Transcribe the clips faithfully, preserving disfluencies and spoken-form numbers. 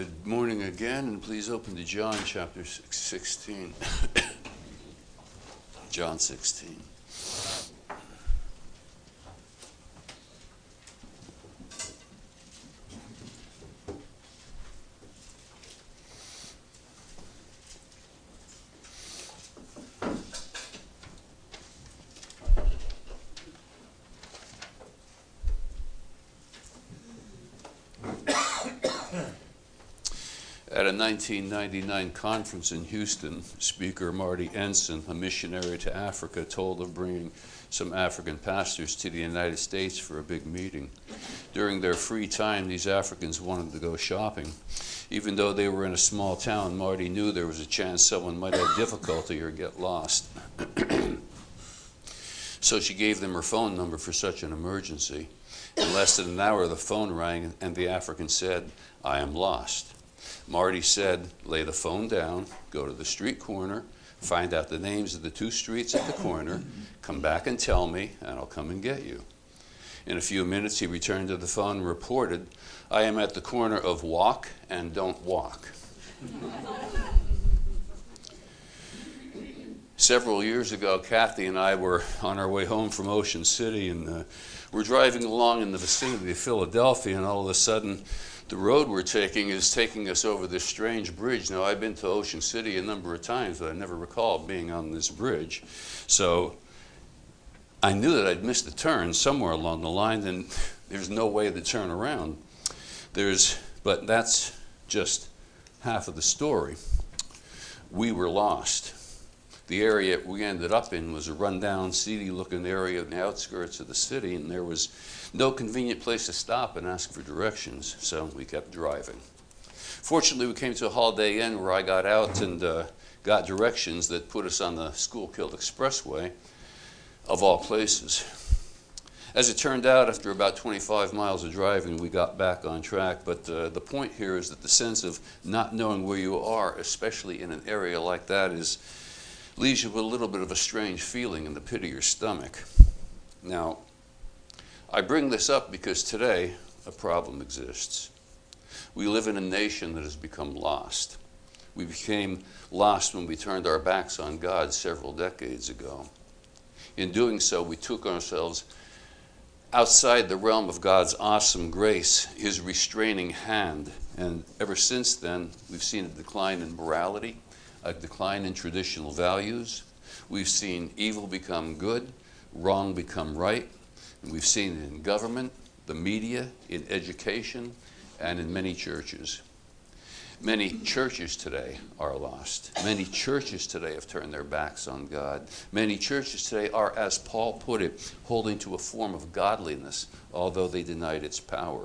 Good morning again, and please open to John chapter sixteen. John sixteen. At a nineteen ninety-nine conference in Houston, speaker Marty Ensign, a missionary to Africa, told of bringing some African pastors to the United States for a big meeting. During their free time, these Africans wanted to go shopping. Even though they were in a small town, Marty knew there was a chance someone might have difficulty or get lost. So she gave them her phone number for such an emergency. In less than an hour, the phone rang, and the African said, "I am lost." Marty said, "Lay the phone down, go to the street corner, find out the names of the two streets at the corner, come back and tell me, and I'll come and get you." In a few minutes, he returned to the phone and reported, "I am at the corner of Walk and Don't Walk." Several years ago, Kathy and I were on our way home from Ocean City, and uh, we're driving along in the vicinity of Philadelphia, and all of a sudden, the road we're taking is taking us over this strange bridge. Now, I've been to Ocean City a number of times, but I never recall being on this bridge. So I knew that I'd missed a turn somewhere along the line, and there's no way to turn around. There's, but that's just half of the story. We were lost. The area we ended up in was a rundown, seedy-looking area on the outskirts of the city, and there was no convenient place to stop and ask for directions, so we kept driving. Fortunately, we came to a Holiday Inn where I got out and uh, got directions that put us on the Schuylkill Expressway, of all places. As it turned out, after about twenty-five miles of driving, we got back on track, but uh, the point here is that the sense of not knowing where you are, especially in an area like that, is leaves you with a little bit of a strange feeling in the pit of your stomach. Now, I bring this up because today a problem exists. We live in a nation that has become lost. We became lost when we turned our backs on God several decades ago. In doing so, we took ourselves outside the realm of God's awesome grace, his restraining hand, and ever since then, we've seen a decline in morality, a decline in traditional values. We've seen evil become good, wrong become right. And we've seen it in government, the media, in education, and in many churches. Many churches today are lost. Many churches today have turned their backs on God. Many churches today are, as Paul put it, holding to a form of godliness, although they denied its power.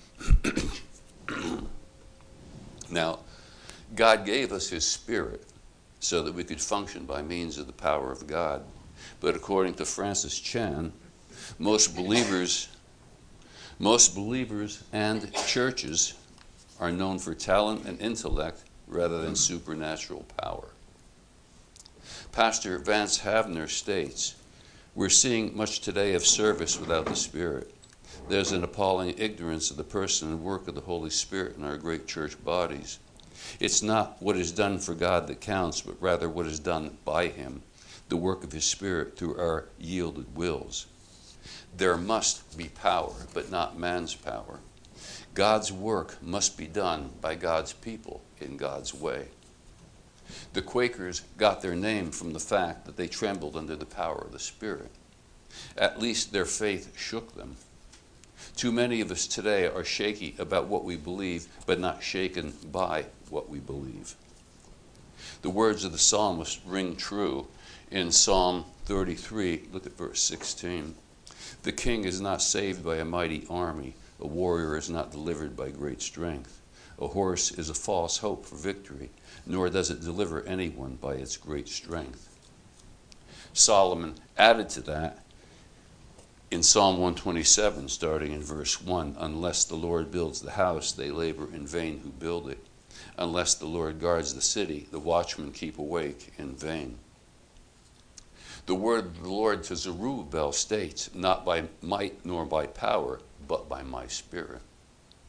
Now, God gave us his Spirit so that we could function by means of the power of God. But according to Francis Chan, most believers, most believers and churches are known for talent and intellect rather than supernatural power. Pastor Vance Havner states, "We're seeing much today of service without the Spirit. There's an appalling ignorance of the person and work of the Holy Spirit in our great church bodies. It's not what is done for God that counts, but rather what is done by him, the work of his Spirit through our yielded wills. There must be power, but not man's power. God's work must be done by God's people in God's way." The Quakers got their name from the fact that they trembled under the power of the Spirit. At least their faith shook them. Too many of us today are shaky about what we believe, but not shaken by what we believe. The words of the psalmist ring true in Psalm thirty-three. Look at verse sixteen. "The king is not saved by a mighty army. A warrior is not delivered by great strength. A horse is a false hope for victory, nor does it deliver anyone by its great strength." Solomon added to that in Psalm one twenty-seven, starting in verse one, "Unless the Lord builds the house, they labor in vain who build it. Unless the Lord guards the city, the watchmen keep awake in vain." The word of the Lord to Zerubbabel states, "Not by might nor by power, but by my Spirit."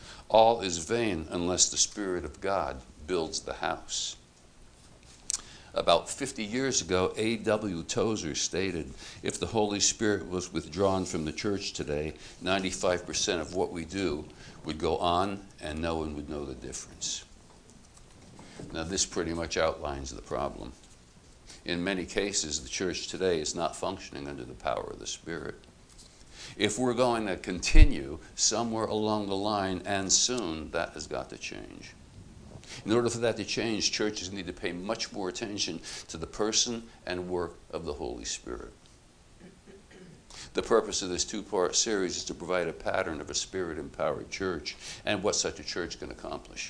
All is vain unless the Spirit of God builds the house. About fifty years ago, A W Tozer stated, if the Holy Spirit was withdrawn from the church today, ninety-five percent of what we do would go on and no one would know the difference. Now, this pretty much outlines the problem. In many cases, the church today is not functioning under the power of the Spirit. If we're going to continue somewhere along the line, and soon, that has got to change. In order for that to change, churches need to pay much more attention to the person and work of the Holy Spirit. The purpose of this two-part series is to provide a pattern of a Spirit-empowered church and what such a church can accomplish.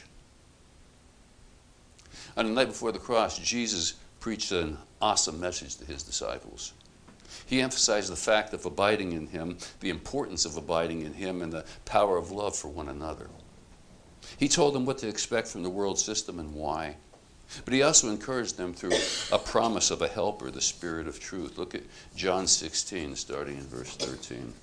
On the night before the cross, Jesus preached an awesome message to his disciples. He emphasized the fact of abiding in him, the importance of abiding in him, and the power of love for one another. He told them what to expect from the world system and why. But he also encouraged them through a promise of a helper, the Spirit of truth. Look at John sixteen, starting in verse thirteen.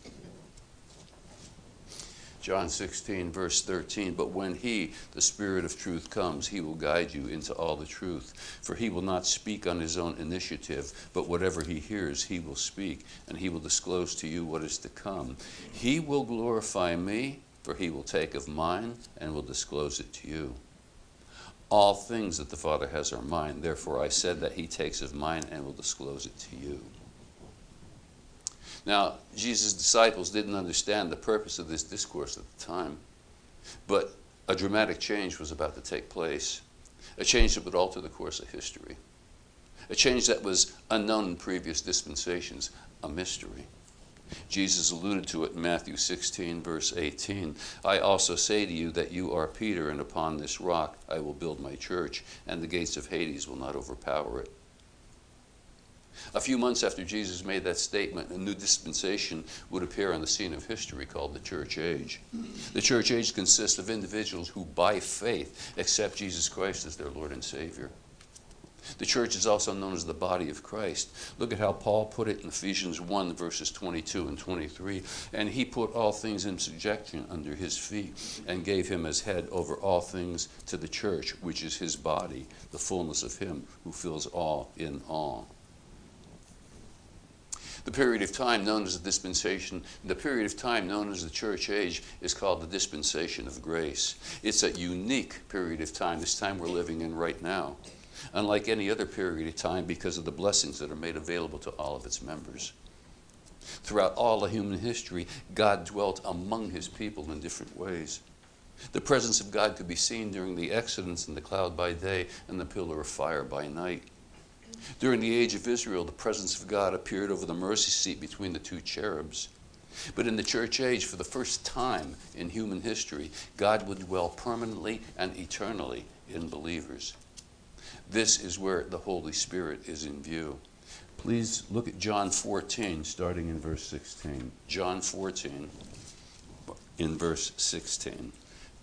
John sixteen, verse thirteen, but when he, the Spirit of truth, comes, he will guide you into all the truth. For he will not speak on his own initiative, but whatever he hears, he will speak, and he will disclose to you what is to come. He will glorify me, for he will take of mine and will disclose it to you. All things that the Father has are mine. Therefore I said that he takes of mine and will disclose it to you. Now, Jesus' disciples didn't understand the purpose of this discourse at the time, but a dramatic change was about to take place, a change that would alter the course of history, a change that was unknown in previous dispensations, a mystery. Jesus alluded to it in Matthew sixteen, verse eighteen. I also say to you that you are Peter, and upon this rock I will build my church, and the gates of Hades will not overpower it. A few months after Jesus made that statement, a new dispensation would appear on the scene of history called the church age. The church age consists of individuals who, by faith, accept Jesus Christ as their Lord and Savior. The church is also known as the body of Christ. Look at how Paul put it in Ephesians one, verses twenty-two and twenty-three. And he put all things in subjection under his feet, and gave him as head over all things to the church, which is his body, the fullness of him who fills all in all. The period of time known as the dispensation, the period of time known as the church age is called the dispensation of grace. It's a unique period of time, this time we're living in right now, unlike any other period of time because of the blessings that are made available to all of its members. Throughout all of human history, God dwelt among his people in different ways. The presence of God could be seen during the Exodus in the cloud by day and the pillar of fire by night. During the age of Israel, the presence of God appeared over the mercy seat between the two cherubs. But in the church age, for the first time in human history, God would dwell permanently and eternally in believers. This is where the Holy Spirit is in view. Please look at John fourteen, starting in verse sixteen. John fourteen, in verse sixteen.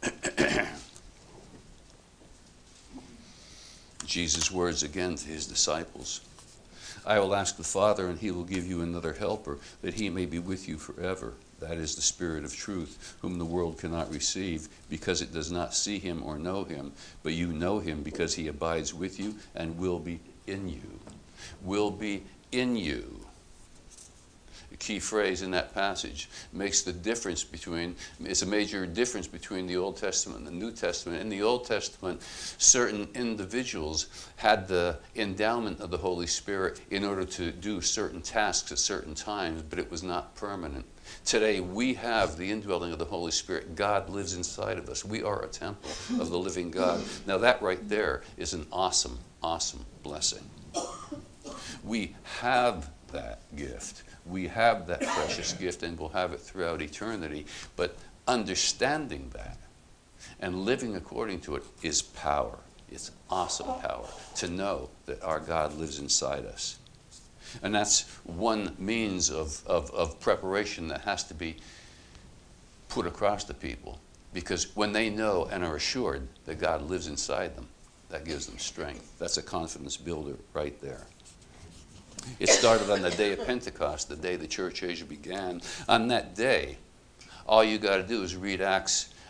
Jesus' words again to his disciples. I will ask the Father, and he will give you another helper, that he may be with you forever. That is the Spirit of truth, whom the world cannot receive, because it does not see him or know him. But you know him, because he abides with you and will be in you. Will be in you. A key phrase in that passage makes the difference between, it's a major difference between the Old Testament and the New Testament. In the Old Testament, certain individuals had the endowment of the Holy Spirit in order to do certain tasks at certain times, but it was not permanent. Today, we have the indwelling of the Holy Spirit. God lives inside of us. We are a temple of the living God. Now that right there is an awesome, awesome blessing. We have that gift. We have that precious gift, and we'll have it throughout eternity. But understanding that and living according to it is power. It's awesome power to know that our God lives inside us. And that's one means of, of, of preparation that has to be put across to people. Because when they know and are assured that God lives inside them, that gives them strength. That's a confidence builder right there. It started on the day of Pentecost, the day the church age began. On that day, all you got to do is read Acts,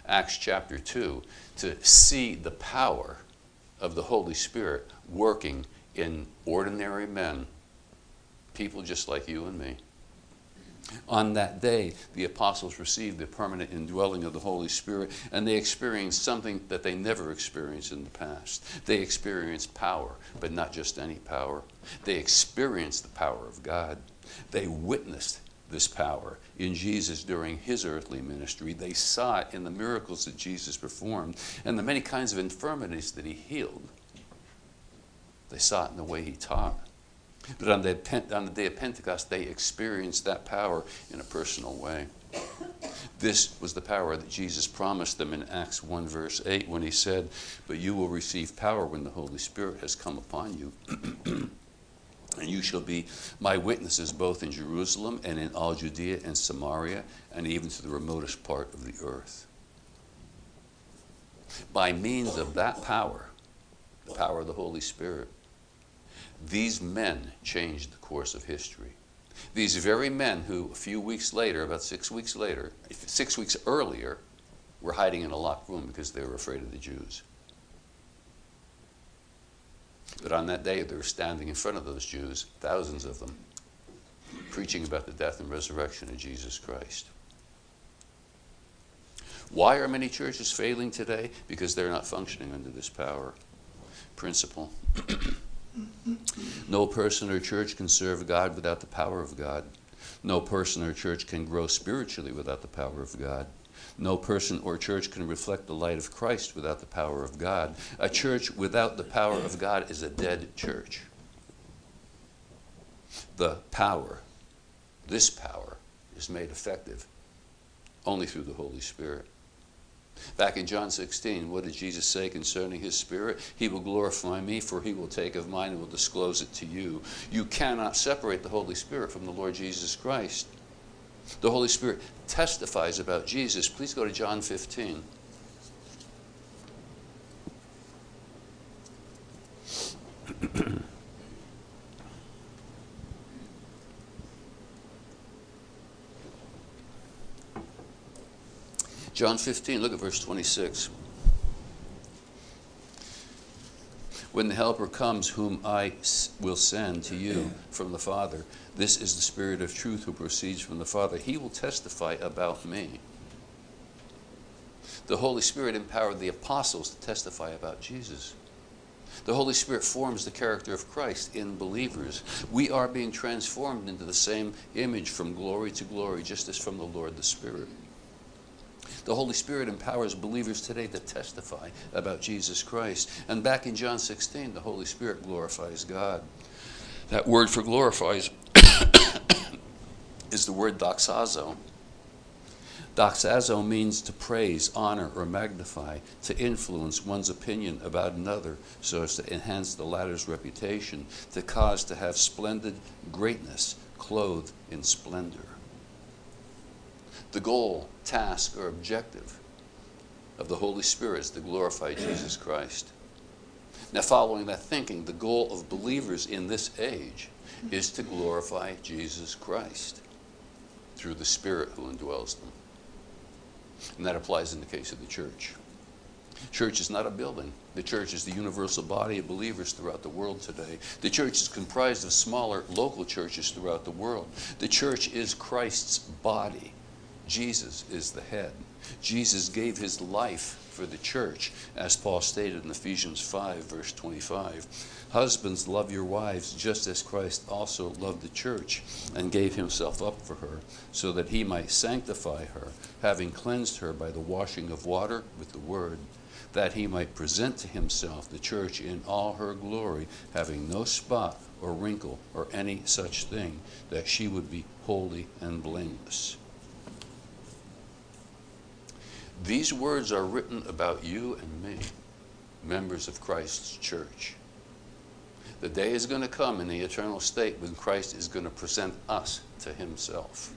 Acts chapter two, to see the power of the Holy Spirit working in ordinary men, people just like you and me. On that day, the apostles received the permanent indwelling of the Holy Spirit, and they experienced something that they never experienced in the past. They experienced power, but not just any power. They experienced the power of God. They witnessed this power in Jesus during his earthly ministry. They saw it in the miracles that Jesus performed and the many kinds of infirmities that he healed. They saw it in the way he taught. But on the, on the day of Pentecost, they experienced that power in a personal way. This was the power that Jesus promised them in Acts one verse eight when he said, "But you will receive power when the Holy Spirit has come upon you. And you shall be my witnesses both in Jerusalem and in all Judea and Samaria and even to the remotest part of the earth." By means of that power, the power of the Holy Spirit, these men changed the course of history. These very men who a few weeks later, about six weeks later, six weeks earlier, were hiding in a locked room because they were afraid of the Jews. But on that day, they were standing in front of those Jews, thousands of them, preaching about the death and resurrection of Jesus Christ. Why are many churches failing today? Because they're not functioning under this power principle. No person or church can serve God without the power of God. No person or church can grow spiritually without the power of God. No person or church can reflect the light of Christ without the power of God. A church without the power of God is a dead church. The power, this power, is made effective only through the Holy Spirit. Back in John sixteen, what did Jesus say concerning his Spirit? He will glorify me, for he will take of mine and will disclose it to you. You cannot separate the Holy Spirit from the Lord Jesus Christ. The Holy Spirit testifies about Jesus. Please go to John fifteen. John fifteen, look at verse twenty-six. When the Helper comes, whom I will send to you from the Father, this is the Spirit of truth who proceeds from the Father. He will testify about me. The Holy Spirit empowered the apostles to testify about Jesus. The Holy Spirit forms the character of Christ in believers. We are being transformed into the same image from glory to glory, just as from the Lord the Spirit. The Holy Spirit empowers believers today to testify about Jesus Christ. And back in John sixteen, the Holy Spirit glorifies God. That word for glorifies is the word doxazo. Doxazo means to praise, honor, or magnify, to influence one's opinion about another so as to enhance the latter's reputation, to cause to have splendid greatness clothed in splendor. The goal, task, or objective of the Holy Spirit is to glorify Jesus Christ. Now, following that thinking, the goal of believers in this age is to glorify Jesus Christ through the Spirit who indwells them. And that applies in the case of the church. Church is not a building. The church is the universal body of believers throughout the world today. The church is comprised of smaller local churches throughout the world. The church is Christ's body. Jesus is the head. Jesus gave his life for the church, as Paul stated in Ephesians five, verse twenty-five. Husbands, love your wives, just as Christ also loved the church and gave himself up for her, so that he might sanctify her, having cleansed her by the washing of water with the word, that he might present to himself the church in all her glory, having no spot or wrinkle or any such thing, that she would be holy and blameless. These words are written about you and me, members of Christ's church. The day is going to come in the eternal state when Christ is going to present us to himself.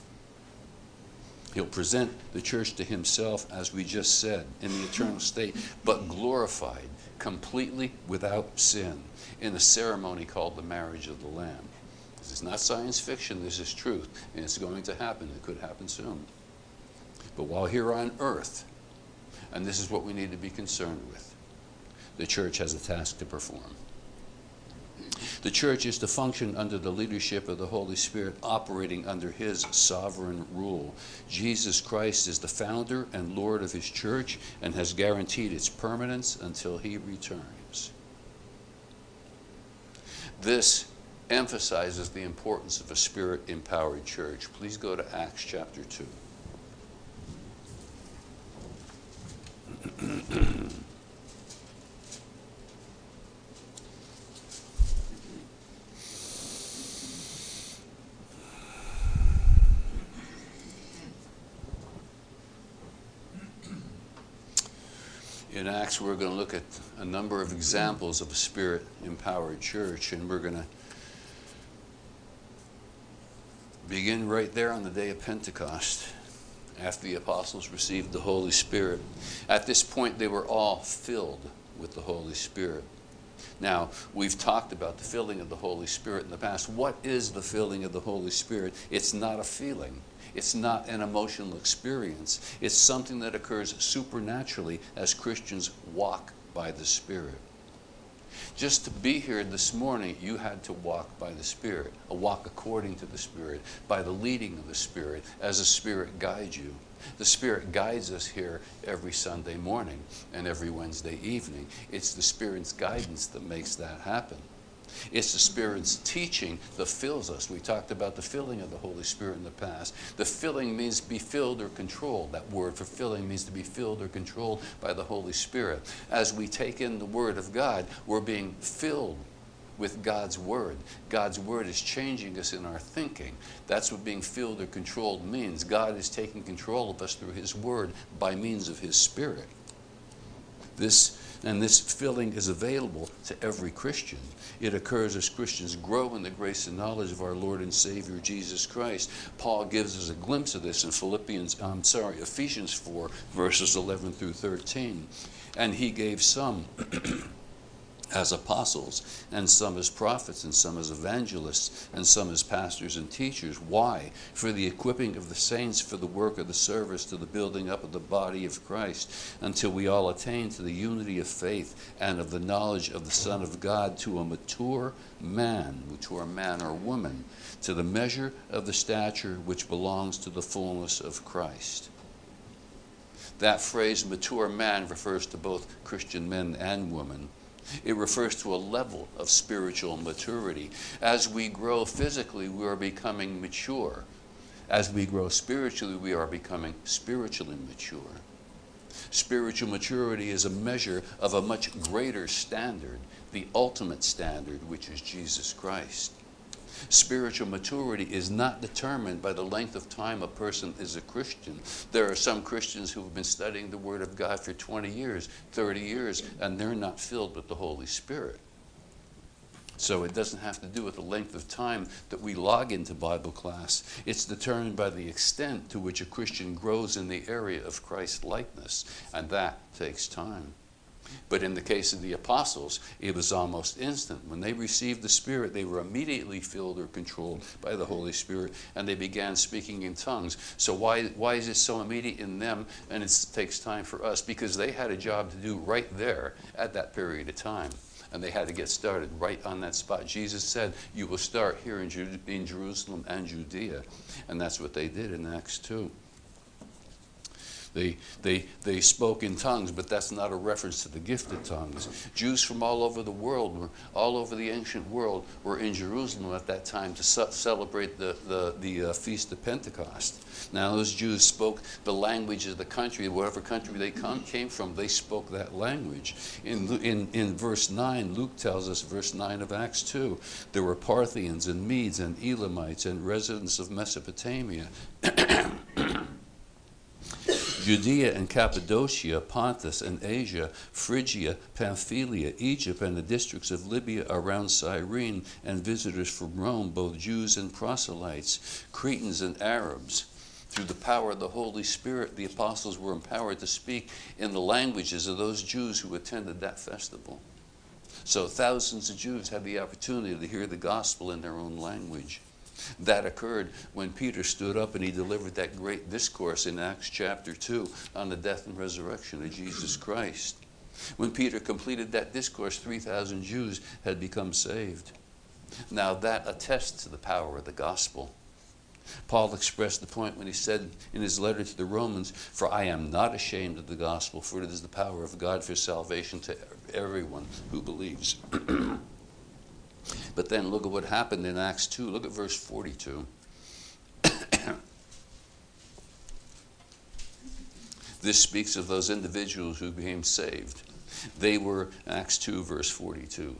He'll present the church to himself, as we just said, in the eternal state, but glorified, completely without sin, in a ceremony called the marriage of the Lamb. This is not science fiction, this is truth, and it's going to happen. It could happen soon. But while here on earth, And this is what we need to be concerned with. The church has a task to perform. The church is to function under the leadership of the Holy Spirit, operating under his sovereign rule. Jesus Christ is the founder and Lord of his church and has guaranteed its permanence until he returns. This emphasizes the importance of a Spirit-empowered church. Please go to Acts chapter two. In Acts, we're going to look at a number of examples of a Spirit-empowered church, and we're going to begin right there on the day of Pentecost, after the apostles received the Holy Spirit. At this point, they were all filled with the Holy Spirit. Now, we've talked about the filling of the Holy Spirit in the past. What is the filling of the Holy Spirit? It's not a feeling. It's not an emotional experience. It's something that occurs supernaturally as Christians walk by the Spirit. Just to be here this morning, you had to walk by the Spirit, a walk according to the Spirit, by the leading of the Spirit, as the Spirit guides you. The Spirit guides us here every Sunday morning and every Wednesday evening. It's the Spirit's guidance that makes that happen. It's the Spirit's teaching that fills us. We talked about the filling of the Holy Spirit in the past. The filling means to be filled or controlled. That word for filling means to be filled or controlled by the Holy Spirit. As we take in the Word of God, we're being filled with God's Word. God's Word is changing us in our thinking. That's what being filled or controlled means. God is taking control of us through his Word by means of his Spirit. This And this filling is available to every Christian. It occurs as Christians grow in the grace and knowledge of our Lord and Savior Jesus Christ. Paul gives us a glimpse of this in Philippians, I'm sorry, Ephesians four, verses eleven through thirteen. And he gave some as apostles, and some as prophets, and some as evangelists, and some as pastors and teachers. Why? For the equipping of the saints for the work of the service, to the building up of the body of Christ, until we all attain to the unity of faith and of the knowledge of the Son of God, to a mature man, mature man or woman, to the measure of the stature which belongs to the fullness of Christ. That phrase, mature man, refers to both Christian men and women. It refers to a level of spiritual maturity. As we grow physically, we are becoming mature. As we grow spiritually, we are becoming spiritually mature. Spiritual maturity is a measure of a much greater standard, the ultimate standard, which is Jesus Christ. Spiritual maturity is not determined by the length of time a person is a Christian. There are some Christians who have been studying the Word of God for twenty years, thirty years, and they're not filled with the Holy Spirit. So it doesn't have to do with the length of time that we log into Bible class. It's determined by the extent to which a Christian grows in the area of Christ likeness, and that takes time. But in the case of the apostles, it was almost instant. When they received the Spirit, they were immediately filled or controlled by the Holy Spirit, and they began speaking in tongues. So why, why is it so immediate in them, and it takes time for us? Because they had a job to do right there at that period of time, and they had to get started right on that spot. Jesus said, you will start here in, Ju- in Jerusalem and Judea, and that's what they did in Acts two. They, they, they spoke in tongues, but that's not a reference to the gift of tongues. Jews from all over the world, were, all over the ancient world, were in Jerusalem at that time to ce- celebrate the, the, the uh, Feast of Pentecost. Now those Jews spoke the language of the country, whatever country they come, came from, they spoke that language. In, in, in verse nine, Luke tells us, verse nine of Acts two, there were Parthians and Medes and Elamites and residents of Mesopotamia, Judea and Cappadocia, Pontus and Asia, Phrygia, Pamphylia, Egypt, and the districts of Libya around Cyrene, and visitors from Rome, both Jews and proselytes, Cretans and Arabs. Through the power of the Holy Spirit, the apostles were empowered to speak in the languages of those Jews who attended that festival. So thousands of Jews had the opportunity to hear the gospel in their own language. That occurred when Peter stood up and he delivered that great discourse in Acts chapter two on the death and resurrection of Jesus Christ. When Peter completed that discourse, three thousand Jews had become saved. Now that attests to the power of the gospel. Paul expressed the point when he said in his letter to the Romans, "For I am not ashamed of the gospel, for it is the power of God for salvation to everyone who believes." But then look at what happened in Acts two. Look at verse forty-two. This speaks of those individuals who became saved. They were, Acts two, verse forty-two.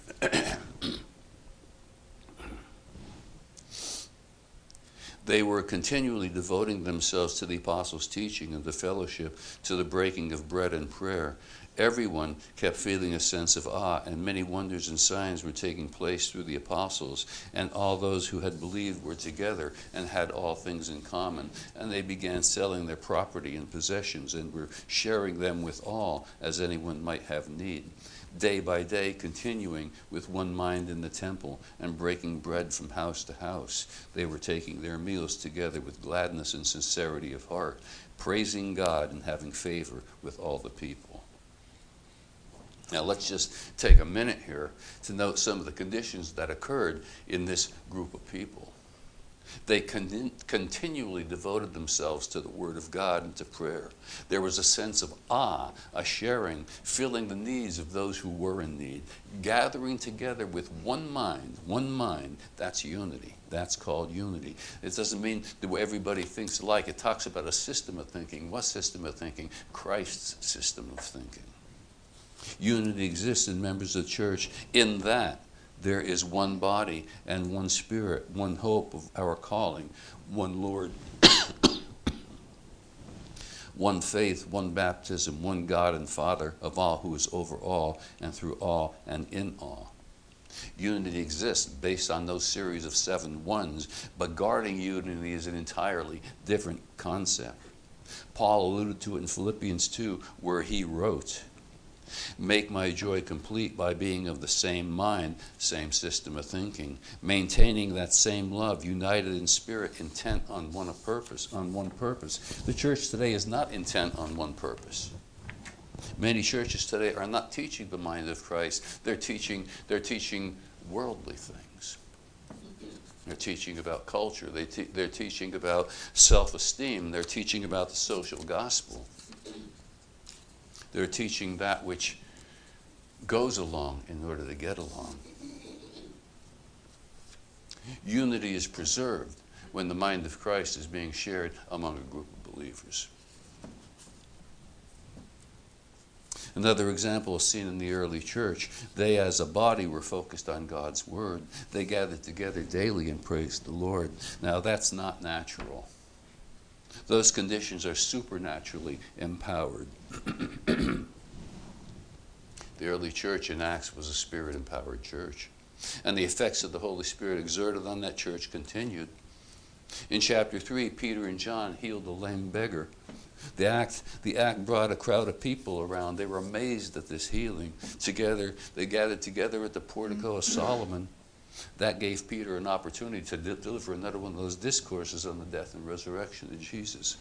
They were continually devoting themselves to the apostles' teaching and the fellowship, to the breaking of bread and prayer. Everyone kept feeling a sense of awe, and many wonders and signs were taking place through the apostles, and all those who had believed were together and had all things in common. And they began selling their property and possessions and were sharing them with all, as anyone might have need. Day by day, continuing with one mind in the temple and breaking bread from house to house. They were taking their meals together with gladness and sincerity of heart, praising God and having favor with all the people. Now let's just take a minute here to note some of the conditions that occurred in this group of people. They con- continually devoted themselves to the Word of God and to prayer. There was a sense of awe, a sharing, filling the needs of those who were in need, gathering together with one mind, one mind. That's unity. That's called unity. It doesn't mean that everybody thinks alike. It talks about a system of thinking. What system of thinking? Christ's system of thinking. Unity exists in members of the church in that there is one body and one spirit, one hope of our calling, one Lord, one faith, one baptism, one God and Father of all, who is over all and through all and in all. Unity exists based on those series of seven ones, but guarding unity is an entirely different concept. Paul alluded to it in Philippians two, where he wrote, "Make my joy complete by being of the same mind," same system of thinking, maintaining that same love, united in spirit, intent on one purpose, on one purpose. The church today is not intent on one purpose. Many churches today are not teaching the mind of Christ. They're teaching, they're teaching worldly things. They're teaching about culture. They te- they're teaching about self-esteem. They're teaching about the social gospel. They're teaching that which goes along in order to get along. Unity is preserved when the mind of Christ is being shared among a group of believers. Another example is seen in the early church. They as a body were focused on God's word. They gathered together daily and praised the Lord. Now that's not natural. Those conditions are supernaturally empowered. The early church in Acts was a Spirit-empowered church. And the effects of the Holy Spirit exerted on that church continued. In chapter three, Peter and John healed a lame beggar. The act, the act brought a crowd of people around. They were amazed at this healing. Together, they gathered together at the portico of Solomon. That gave Peter an opportunity to de- deliver another one of those discourses on the death and resurrection of Jesus.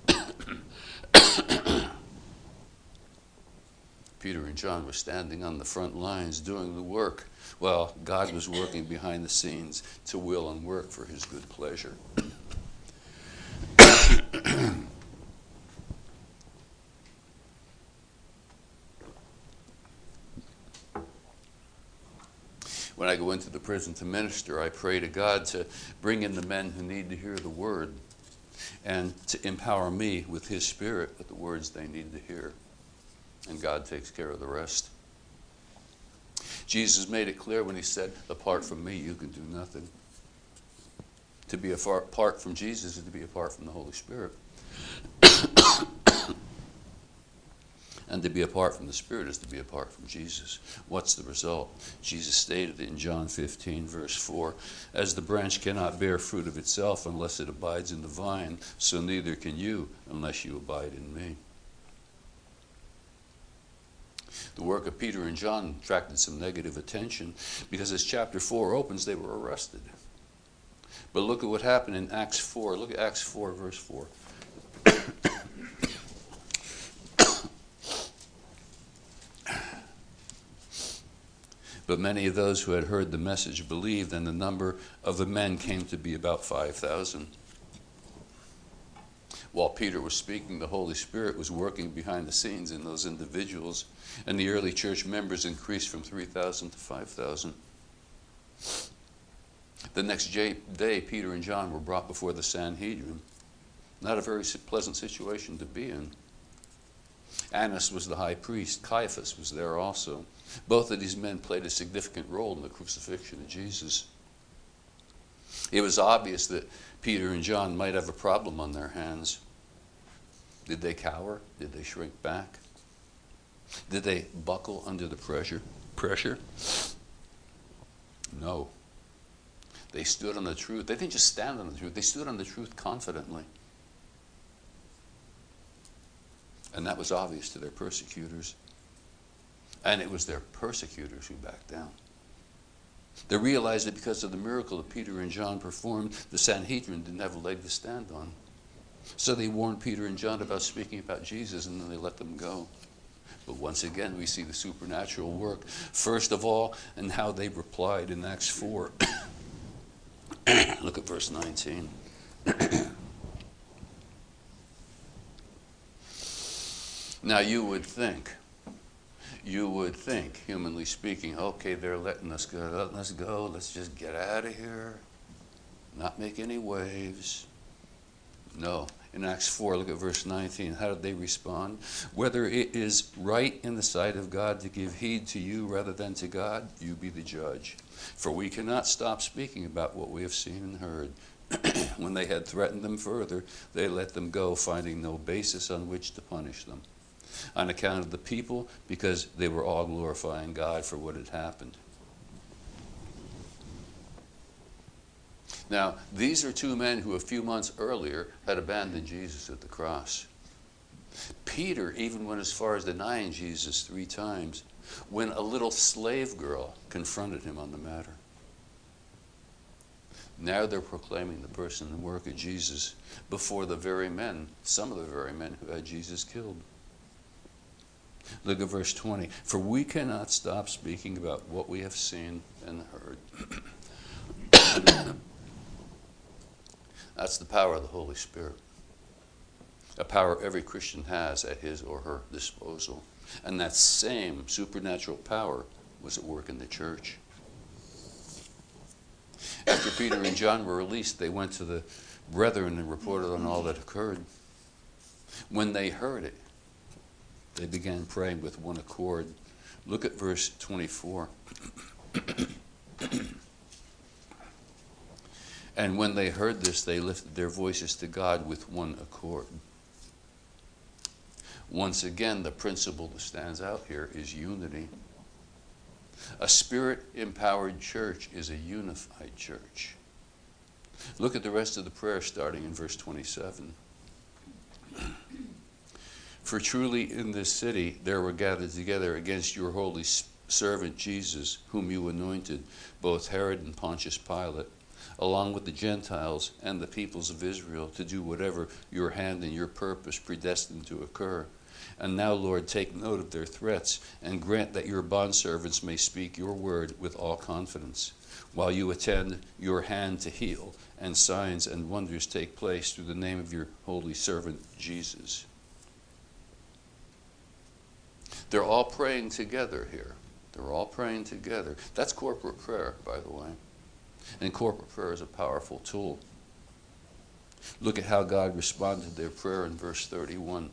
Peter and John were standing on the front lines doing the work, while God was working behind the scenes to will and work for his good pleasure. When I go into the prison to minister, I pray to God to bring in the men who need to hear the word and to empower me with his Spirit with the words they need to hear. And God takes care of the rest. Jesus made it clear when he said, "Apart from me, you can do nothing." To be apart from Jesus is to be apart from the Holy Spirit. And to be apart from the Spirit is to be apart from Jesus. What's the result? Jesus stated in John fifteen, verse four, "As the branch cannot bear fruit of itself unless it abides in the vine, so neither can you unless you abide in me." The work of Peter and John attracted some negative attention because as chapter four opens, they were arrested. But look at what happened in Acts four. Look at Acts four, verse four. But many of those who had heard the message believed, and the number of the men came to be about five thousand. While Peter was speaking, the Holy Spirit was working behind the scenes in those individuals, and the early church members increased from three thousand to five thousand. The next day, Peter and John were brought before the Sanhedrin. Not a very pleasant situation to be in. Annas was the high priest. Caiaphas was there also. Both of these men played a significant role in the crucifixion of Jesus. It was obvious that Peter and John might have a problem on their hands. Did they cower? Did they shrink back? Did they buckle under the pressure? Pressure? No. They stood on the truth. They didn't just stand on the truth. They stood on the truth confidently. And that was obvious to their persecutors. And it was their persecutors who backed down. They realized that because of the miracle that Peter and John performed, the Sanhedrin didn't have a leg to stand on. So they warned Peter and John about speaking about Jesus, and then they let them go. But once again, we see the supernatural work, first of all, and how they replied in Acts four. Look at verse nineteen. Now you would think, you would think, humanly speaking, okay, they're letting us go, letting us go, let's just get out of here, not make any waves. No. In Acts four, look at verse nineteen. How did they respond? Whether it is right in the sight of God to give heed to you rather than to God, you be the judge. For we cannot stop speaking about what we have seen and heard. When they had threatened them further, they let them go, finding no basis on which to punish them, on account of the people, because they were all glorifying God for what had happened. Now, these are two men who a few months earlier had abandoned Jesus at the cross. Peter even went as far as denying Jesus three times when a little slave girl confronted him on the matter. Now they're proclaiming the person and work of Jesus before the very men, some of the very men who had Jesus killed. Look at verse twenty. For we cannot stop speaking about what we have seen and heard. That's the power of the Holy Spirit. A power every Christian has at his or her disposal. And that same supernatural power was at work in the church. After Peter and John were released, they went to the brethren and reported on all that occurred. When they heard it, they began praying with one accord. Look at verse twenty-four. And when they heard this, they lifted their voices to God with one accord. Once again, the principle that stands out here is unity. A spirit-empowered church is a unified church. Look at the rest of the prayer starting in verse twenty-seven. For truly in this city there were gathered together against your holy servant Jesus, whom you anointed, both Herod and Pontius Pilate, along with the Gentiles and the peoples of Israel, to do whatever your hand and your purpose predestined to occur. And now, Lord, take note of their threats, and grant that your bondservants may speak your word with all confidence, while you attend your hand to heal, and signs and wonders take place through the name of your holy servant Jesus. They're all praying together here. They're all praying together. That's corporate prayer, by the way. And corporate prayer is a powerful tool. Look at how God responded to their prayer in verse thirty-one.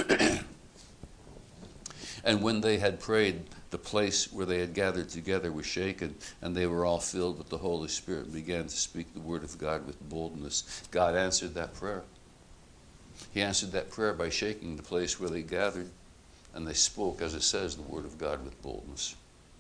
And when they had prayed, the place where they had gathered together was shaken, and they were all filled with the Holy Spirit and began to speak the word of God with boldness. God answered that prayer. He answered that prayer by shaking the place where they gathered, and they spoke, as it says, the word of God with boldness.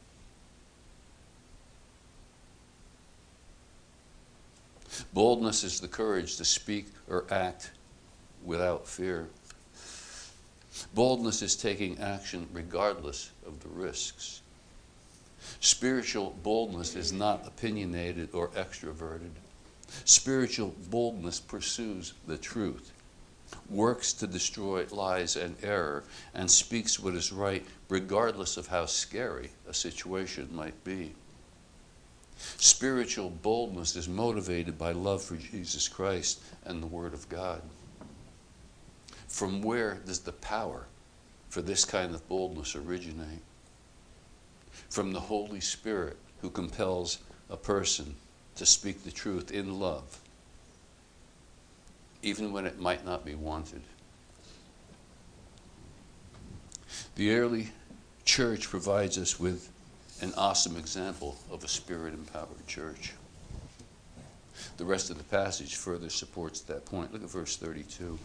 Boldness is the courage to speak or act without fear. Boldness is taking action regardless of the risks. Spiritual boldness is not opinionated or extroverted. Spiritual boldness pursues the truth, works to destroy lies and error, and speaks what is right regardless of how scary a situation might be. Spiritual boldness is motivated by love for Jesus Christ and the Word of God. From where does the power for this kind of boldness originate? From the Holy Spirit, who compels a person to speak the truth in love, even when it might not be wanted. The early church provides us with an awesome example of a Spirit-empowered church. The rest of the passage further supports that point. Look at verse thirty-two.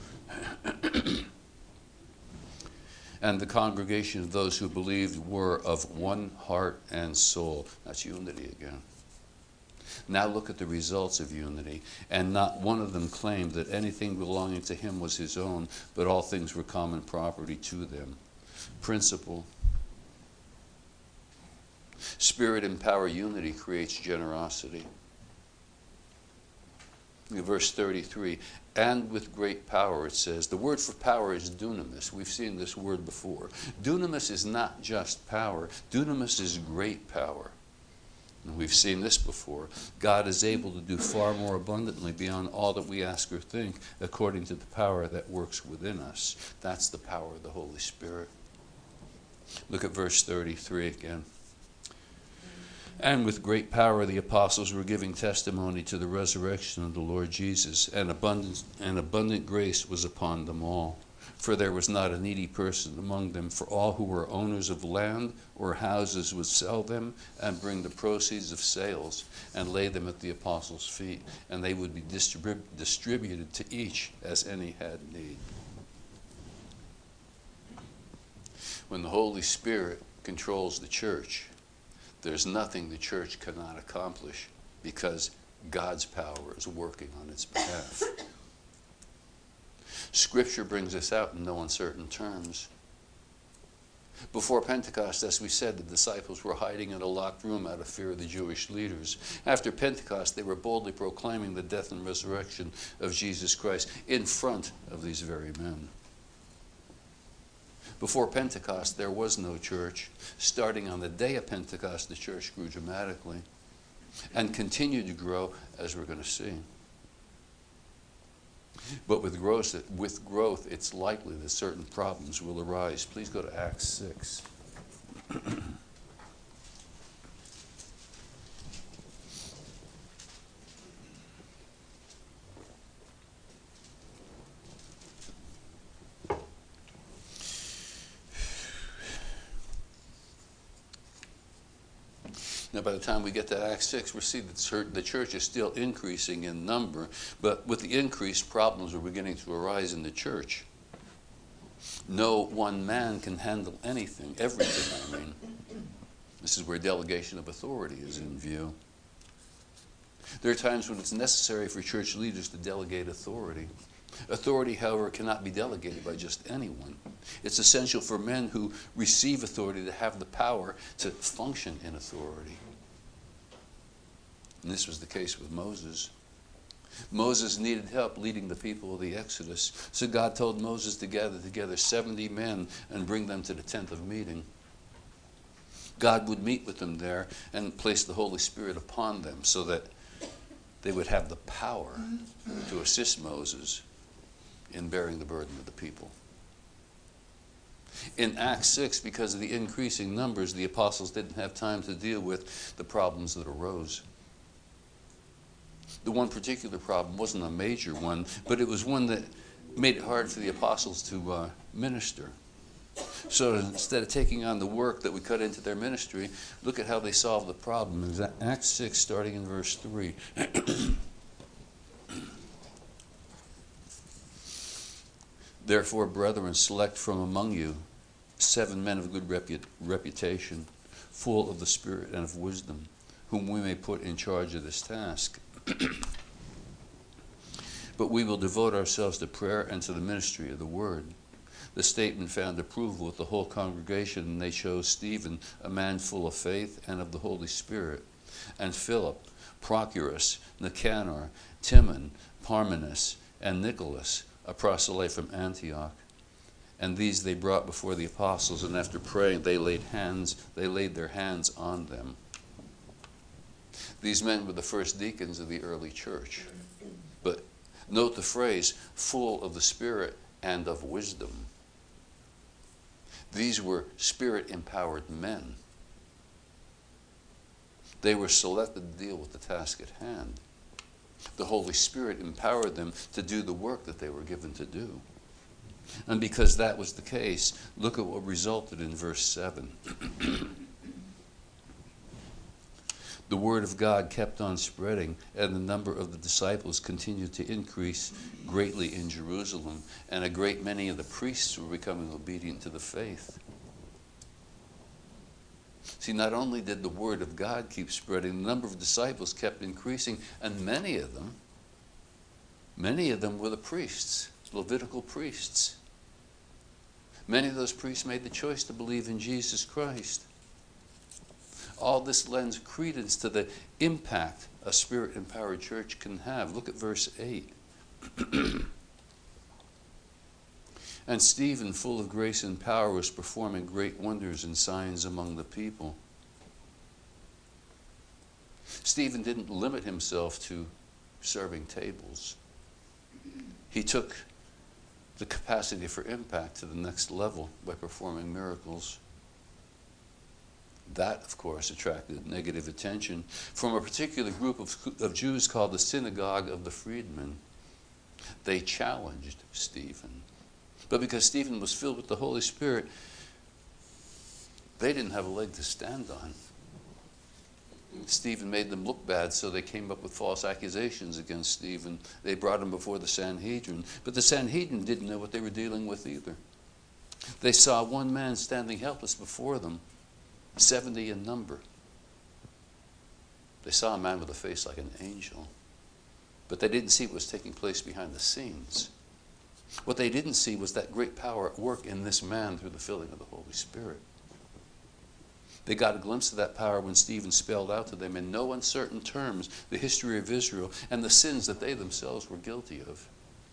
And the congregation of those who believed were of one heart and soul. That's unity again. Now look at the results of unity. And not one of them claimed that anything belonging to him was his own, but all things were common property to them. Principle. Spirit-empowered unity creates generosity. In verse thirty-three, and with great power, it says. The word for power is dunamis. We've seen this word before. Dunamis is not just power. Dunamis is great power. And we've seen this before. God is able to do far more abundantly beyond all that we ask or think, according to the power that works within us. That's the power of the Holy Spirit. Look at verse thirty-three again. And with great power the apostles were giving testimony to the resurrection of the Lord Jesus, and abundant, and abundant grace was upon them all. For there was not a needy person among them, for all who were owners of land or houses would sell them and bring the proceeds of sales and lay them at the apostles' feet, and they would be distrib- distributed to each as any had need. When the Holy Spirit controls the church, there's nothing the church cannot accomplish because God's power is working on its behalf. Scripture brings this out in no uncertain terms. Before Pentecost, as we said, the disciples were hiding in a locked room out of fear of the Jewish leaders. After Pentecost, they were boldly proclaiming the death and resurrection of Jesus Christ in front of these very men. Before Pentecost, there was no church. Starting on the day of Pentecost, the church grew dramatically and continued to grow, as we're going to see. But with growth, with growth, it's likely that certain problems will arise. Please go to Acts six. Now, by the time we get to Acts six, we see that the church is still increasing in number, but with the increase, problems are beginning to arise in the church. No one man can handle anything, everything, I mean. This is where delegation of authority is in view. There are times when it's necessary for church leaders to delegate authority. Authority, however, cannot be delegated by just anyone. It's essential for men who receive authority to have the power to function in authority. And this was the case with Moses. Moses needed help leading the people of the Exodus. So God told Moses to gather together seventy men and bring them to the tent of meeting. God would meet with them there and place the Holy Spirit upon them so that they would have the power to assist Moses in bearing the burden of the people. In Acts six, because of the increasing numbers, the apostles didn't have time to deal with the problems that arose. The one particular problem wasn't a major one, but it was one that made it hard for the apostles to uh, minister. So instead of taking on the work that we cut into their ministry, look at how they solved the problem. In Acts six, starting in verse three. Therefore, brethren, select from among you seven men of good repu- reputation, full of the Spirit and of wisdom, whom we may put in charge of this task. But we will devote ourselves to prayer and to the ministry of the word. The statement found approval with the whole congregation, and they chose Stephen, a man full of faith and of the Holy Spirit, and Philip, Prochorus, Nicanor, Timon, Parmenas, and Nicholas, a proselyte from Antioch. And these they brought before the apostles, and after praying they laid hands, they laid their hands on them. These men were the first deacons of the early church. But note the phrase, full of the Spirit and of wisdom. These were Spirit-empowered men. They were selected to deal with the task at hand. The Holy Spirit empowered them to do the work that they were given to do. And because that was the case, look at what resulted in verse seven. The word of God kept on spreading, and the number of the disciples continued to increase greatly in Jerusalem, and a great many of the priests were becoming obedient to the faith. See, not only did the word of God keep spreading, the number of disciples kept increasing, and many of them, many of them were the priests, Levitical priests. Many of those priests made the choice to believe in Jesus Christ. All this lends credence to the impact a Spirit-empowered church can have. Look at verse eight. And Stephen, full of grace and power, was performing great wonders and signs among the people. Stephen didn't limit himself to serving tables. He took the capacity for impact to the next level by performing miracles. That, of course, attracted negative attention from a particular group of, of Jews called the Synagogue of the Freedmen. They challenged Stephen. But because Stephen was filled with the Holy Spirit, they didn't have a leg to stand on. Stephen made them look bad, so they came up with false accusations against Stephen. They brought him before the Sanhedrin. But the Sanhedrin didn't know what they were dealing with either. They saw one man standing helpless before them, seventy in number. They saw a man with a face like an angel. But they didn't see what was taking place behind the scenes. What they didn't see was that great power at work in this man through the filling of the Holy Spirit. They got a glimpse of that power when Stephen spelled out to them in no uncertain terms the history of Israel and the sins that they themselves were guilty of.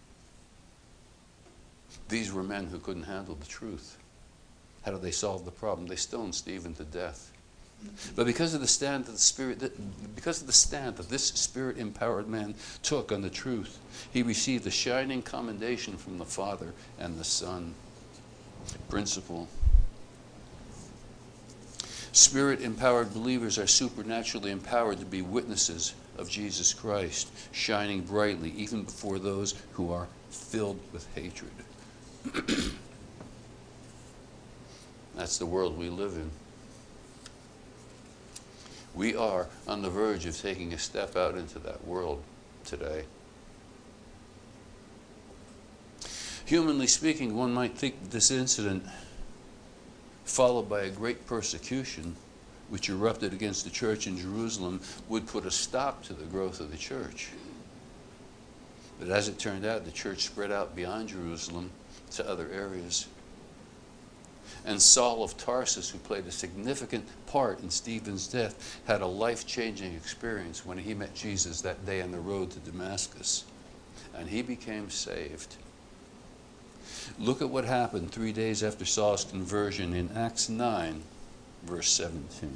These were men who couldn't handle the truth. How did they solve the problem? They stoned Stephen to death. But because of the stand that the Spirit, that, because of the stand that this Spirit-empowered man took on the truth, he received a shining commendation from the Father and the Son. Principle. Spirit-empowered believers are supernaturally empowered to be witnesses of Jesus Christ, shining brightly even before those who are filled with hatred. That's the world we live in. We are on the verge of taking a step out into that world today. Humanly speaking, one might think that this incident, followed by a great persecution which erupted against the church in Jerusalem, would put a stop to the growth of the church. But as it turned out, the church spread out beyond Jerusalem to other areas. And Saul of Tarsus, who played a significant part in Stephen's death, had a life-changing experience when he met Jesus that day on the road to Damascus. And he became saved. Look at what happened three days after Saul's conversion in Acts nine, verse seventeen.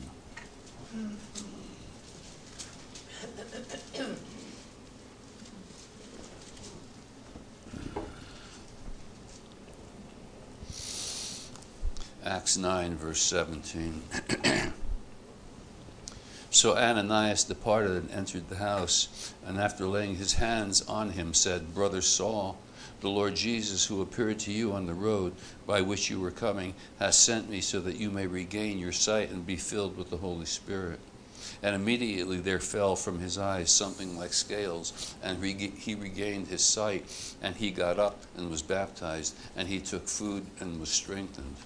Acts nine, verse seventeen. So Ananias departed and entered the house, and after laying his hands on him said, Brother Saul, the Lord Jesus, who appeared to you on the road by which you were coming, has sent me so that you may regain your sight and be filled with the Holy Spirit. And immediately there fell from his eyes something like scales, and he regained his sight, and he got up and was baptized, and he took food and was strengthened.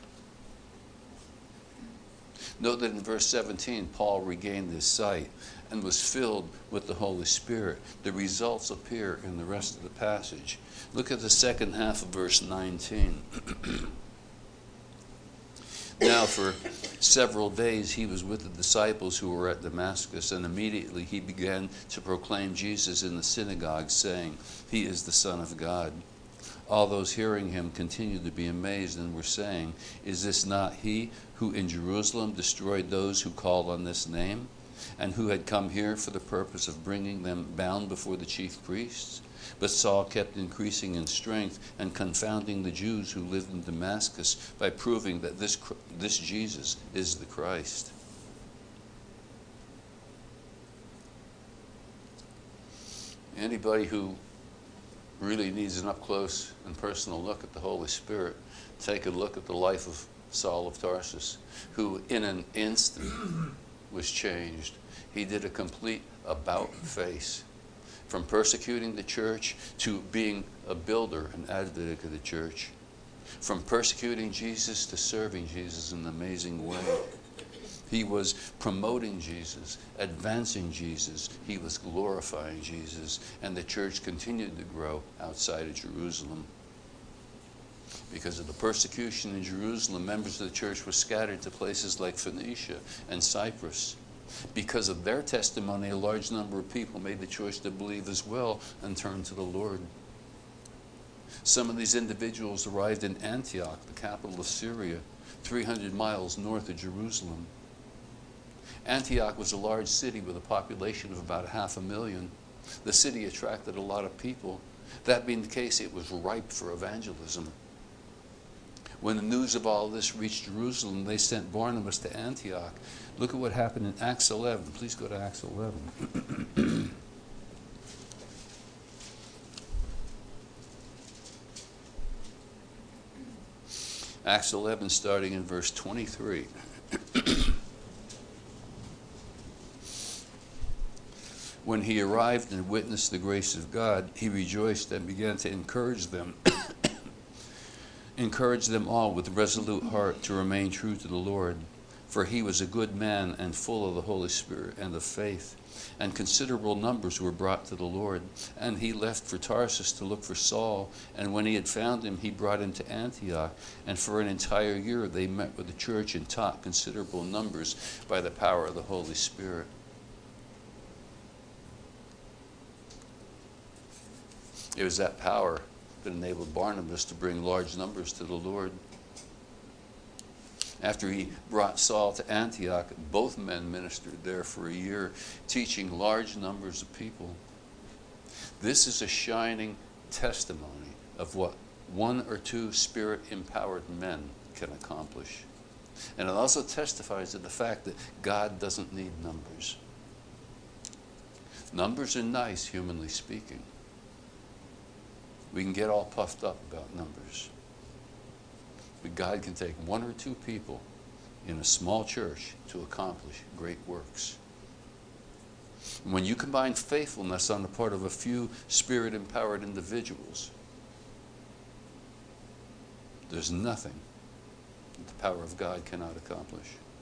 Note that in verse seventeen, Paul regained his sight and was filled with the Holy Spirit. The results appear in the rest of the passage. Look at the second half of verse nineteen. Now for several days he was with the disciples who were at Damascus, and immediately he began to proclaim Jesus in the synagogue, saying, "He is the Son of God." All those hearing him continued to be amazed and were saying, "Is this not he who in Jerusalem destroyed those who called on this name, and who had come here for the purpose of bringing them bound before the chief priests?" But Saul kept increasing in strength and confounding the Jews who lived in Damascus by proving that this, this Jesus is the Christ. Anybody who really needs an up-close and personal look at the Holy Spirit, take a look at the life of Saul of Tarsus, who in an instant was changed. He did a complete about-face. From persecuting the church to being a builder and advocate of the church. From persecuting Jesus to serving Jesus in an amazing way. He was promoting Jesus, advancing Jesus. He was glorifying Jesus. And the church continued to grow outside of Jerusalem. Because of the persecution in Jerusalem, members of the church were scattered to places like Phoenicia and Cyprus. Because of their testimony, a large number of people made the choice to believe as well and turn to the Lord. Some of these individuals arrived in Antioch, the capital of Syria, three hundred miles north of Jerusalem. Antioch was a large city with a population of about half a million. The city attracted a lot of people. That being the case, it was ripe for evangelism. When the news of all this reached Jerusalem, they sent Barnabas to Antioch. Look at what happened in Acts eleven. Please go to Acts eleven. Acts eleven, starting in verse twenty-three. When he arrived and witnessed the grace of God, he rejoiced and began to encourage them. Encourage them all with resolute heart to remain true to the Lord. For he was a good man and full of the Holy Spirit and of faith. And considerable numbers were brought to the Lord. And he left for Tarsus to look for Saul. And when he had found him, he brought him to Antioch. And for an entire year they met with the church and taught considerable numbers by the power of the Holy Spirit. It was that power that enabled Barnabas to bring large numbers to the Lord. After he brought Saul to Antioch, both men ministered there for a year, teaching large numbers of people. This is a shining testimony of what one or two Spirit-empowered men can accomplish. And it also testifies to the fact that God doesn't need numbers. Numbers are nice, humanly speaking. We can get all puffed up about numbers. But God can take one or two people in a small church to accomplish great works. And when you combine faithfulness on the part of a few Spirit-empowered individuals, there's nothing that the power of God cannot accomplish.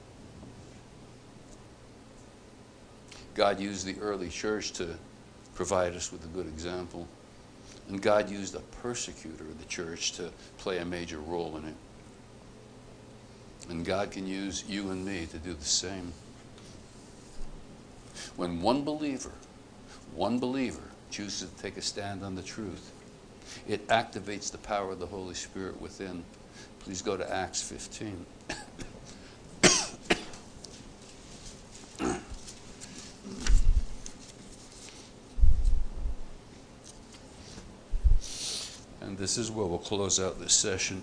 God used the early church to provide us with a good example. And God used a persecutor of the church to play a major role in it. And God can use you and me to do the same. When one believer, one believer chooses to take a stand on the truth, it activates the power of the Holy Spirit within. Please go to Acts fifteen. And this is where we'll close out this session.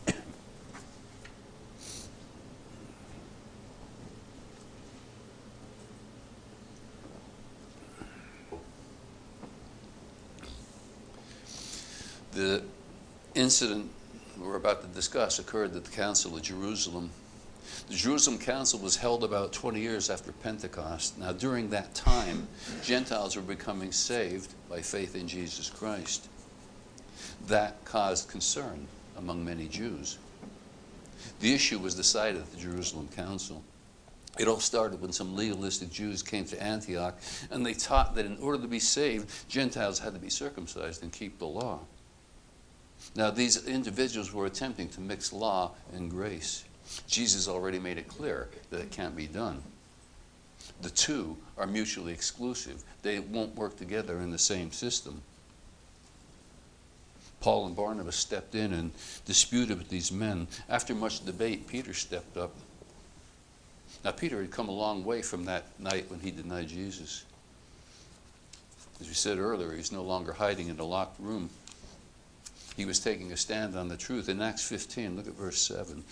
The incident we're about to discuss occurred at the Council of Jerusalem. The Jerusalem Council was held about twenty years after Pentecost. Now, during that time, Gentiles were becoming saved by faith in Jesus Christ. That caused concern among many Jews. The issue was decided at the Jerusalem Council. It all started when some legalistic Jews came to Antioch, and they taught that in order to be saved, Gentiles had to be circumcised and keep the law. Now, these individuals were attempting to mix law and grace. Jesus already made it clear that it can't be done. The two are mutually exclusive. They won't work together in the same system. Paul and Barnabas stepped in and disputed with these men. After much debate, Peter stepped up. Now, Peter had come a long way from that night when he denied Jesus. As we said earlier, he's no longer hiding in a locked room. He was taking a stand on the truth. In Acts fifteen, look at verse seven.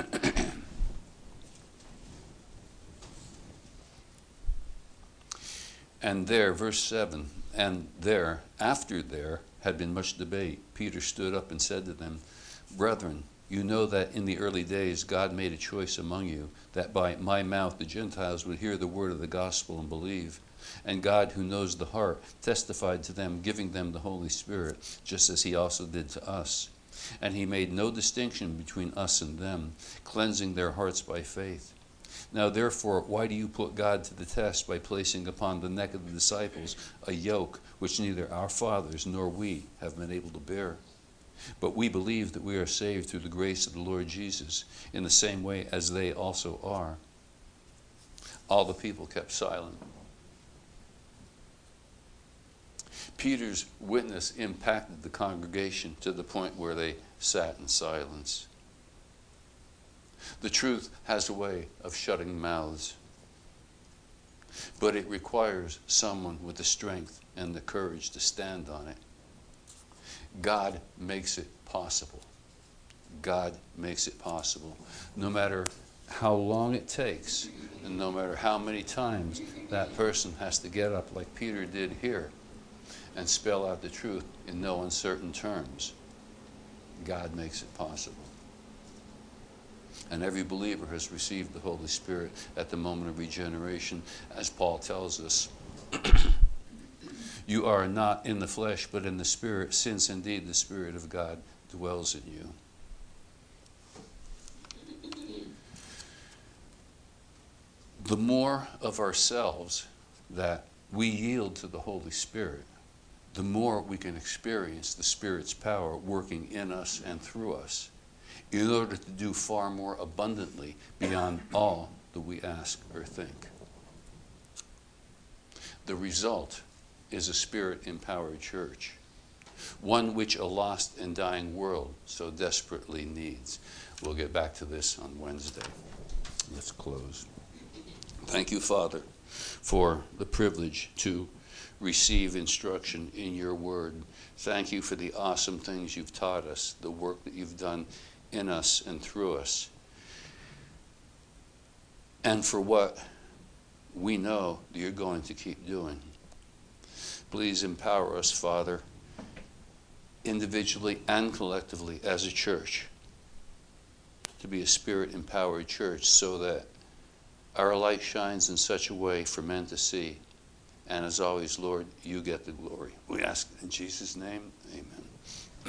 And there, verse seven, and there, after there had been much debate, Peter stood up and said to them, Brethren, you know that in the early days God made a choice among you, that by my mouth the Gentiles would hear the word of the gospel and believe. And God, who knows the heart, testified to them, giving them the Holy Spirit, just as he also did to us. And he made no distinction between us and them, cleansing their hearts by faith. Now therefore, why do you put God to the test by placing upon the neck of the disciples a yoke which neither our fathers nor we have been able to bear? But we believe that we are saved through the grace of the Lord Jesus, in the same way as they also are. All the people kept silent. Peter's witness impacted the congregation to the point where they sat in silence. The truth has a way of shutting mouths, but it requires someone with the strength and the courage to stand on it. God makes it possible. God makes it possible. No matter how long it takes, and no matter how many times that person has to get up like Peter did here and spell out the truth in no uncertain terms, God makes it possible. And every believer has received the Holy Spirit at the moment of regeneration, as Paul tells us. You are not in the flesh, but in the Spirit, since indeed the Spirit of God dwells in you. The more of ourselves that we yield to the Holy Spirit, the more we can experience the Spirit's power working in us and through us, in order to do far more abundantly beyond all that we ask or think. The result is a Spirit-empowered church, one which a lost and dying world so desperately needs. We'll get back to this on Wednesday. Let's close. Thank you, Father, for the privilege to receive instruction in your word. Thank you for the awesome things you've taught us, the work that you've done in us and through us, and for what we know that you're going to keep doing. Please empower us, Father, individually and collectively as a church, to be a Spirit-empowered church, so that our light shines in such a way for men to see. And as always, Lord, you get the glory. We ask in Jesus' name, amen.